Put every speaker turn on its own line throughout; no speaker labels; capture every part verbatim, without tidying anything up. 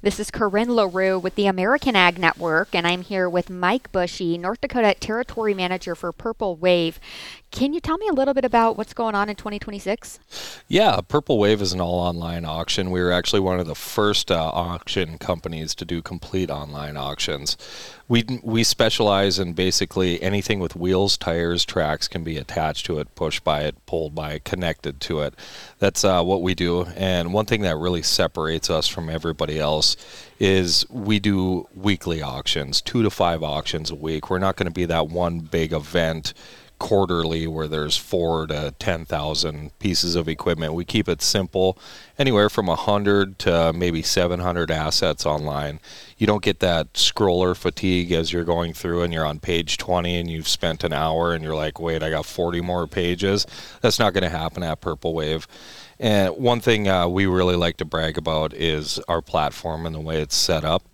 This is Corinne LaRue with the American Ag Network, and I'm here with Mike Bushy, North Dakota Territory Manager for Purple Wave. Can you tell me a little bit about what's going on in twenty twenty-six?
Yeah, Purple Wave is an all-online auction. We were actually one of the first uh, auction companies to do complete online auctions. We we specialize in basically anything with wheels, tires, tracks can be attached to it, pushed by it, pulled by it, connected to it. That's uh, what we do. And one thing that really separates us from everybody else is we do weekly auctions, two to five auctions a week. We're not going to be that one big event quarterly where there's four to ten thousand pieces of equipment. We keep it simple, anywhere from a hundred to maybe seven hundred assets online. You don't get that scroller fatigue as you're going through and you're on page twenty and you've spent an hour and you're like, wait, I got forty more pages. That's not going to happen at Purple Wave. And one thing uh, we really like to brag about is our platform and the way it's set up.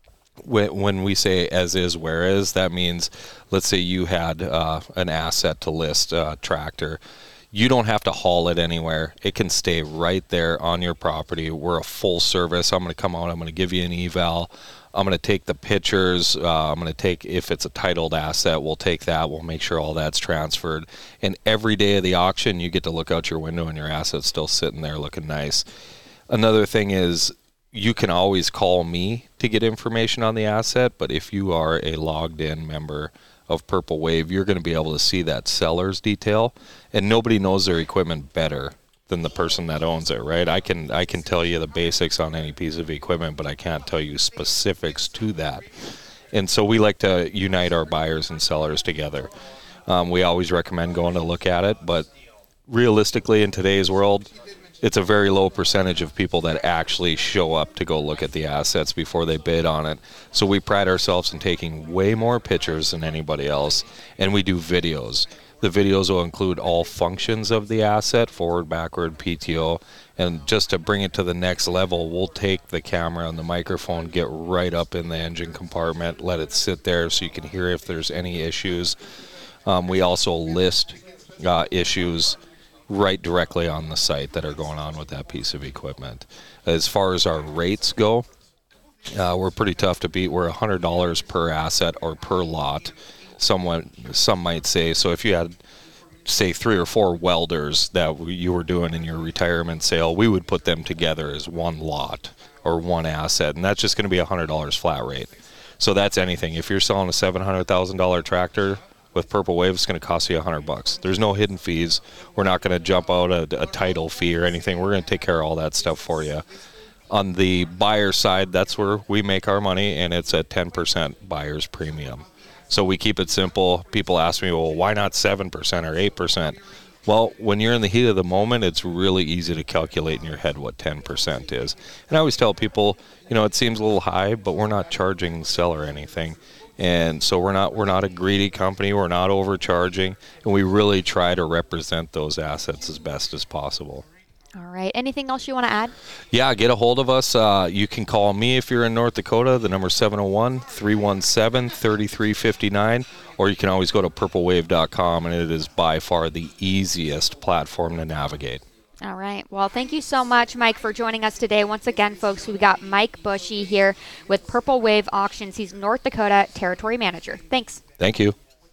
When we say as is, where is, that means, let's say you had uh, an asset to list, a tractor. You don't have to haul it anywhere. It can stay right there on your property. We're a full service. I'm going to come out. I'm going to give you an eval. I'm going to take the pictures. Uh, I'm going to take, if it's a titled asset, we'll take that. We'll make sure all that's transferred. And every day of the auction, you get to look out your window and your asset's still sitting there looking nice. Another thing is, you can always call me to get information on the asset, but if you are a logged in member of Purple Wave, you're going to be able to see that seller's detail, and nobody knows their equipment better than the person that owns it, right? I can I can tell you the basics on any piece of equipment, but I can't tell you specifics to that. And so we like to unite our buyers and sellers together. Um, we always recommend going to look at it, but realistically in today's world, it's a very low percentage of people that actually show up to go look at the assets before they bid on it. So we pride ourselves in taking way more pictures than anybody else, and we do videos. The videos will include all functions of the asset, forward, backward, P T O, and just to bring it to the next level, we'll take the camera and the microphone, get right up in the engine compartment, let it sit there so you can hear if there's any issues. Um, we also list uh, issues right directly on the site that are going on with that piece of equipment. As far as our rates go, uh, we're pretty tough to beat. We're one hundred dollars per asset or per lot. Someone, some might say, so if you had, say, three or four welders that you were doing in your retirement sale, we would put them together as one lot or one asset, and that's just going to be a one hundred dollars flat rate. So that's anything. If you're selling a seven hundred thousand dollars tractor, with Purple Wave, it's going to cost you a hundred bucks. There's no hidden fees. We're not going to jump out a, a title fee or anything. We're going to take care of all that stuff for you. On the buyer side, that's where we make our money, and it's at ten percent buyer's premium. So we keep it simple. People ask me, well, why not seven percent or eight percent? Well, when you're in the heat of the moment, it's really easy to calculate in your head what ten percent is. And I always tell people, you know, it seems a little high, but we're not charging the seller anything. And so we're not we're not a greedy company. We're not overcharging, and we really try to represent those assets as best as possible.
All right. Anything else you want to add?
Yeah, get a hold of us. Uh, you can call me if you're in North Dakota. The number is seven oh one, three one seven, three three five nine, or you can always go to purple wave dot com, and it is by far the easiest platform to navigate.
All right. Well, thank you so much, Mike, for joining us today. Once again, folks, we got Mike Bushy here with Purple Wave Auctions. He's North Dakota Territory Manager. Thanks.
Thank you.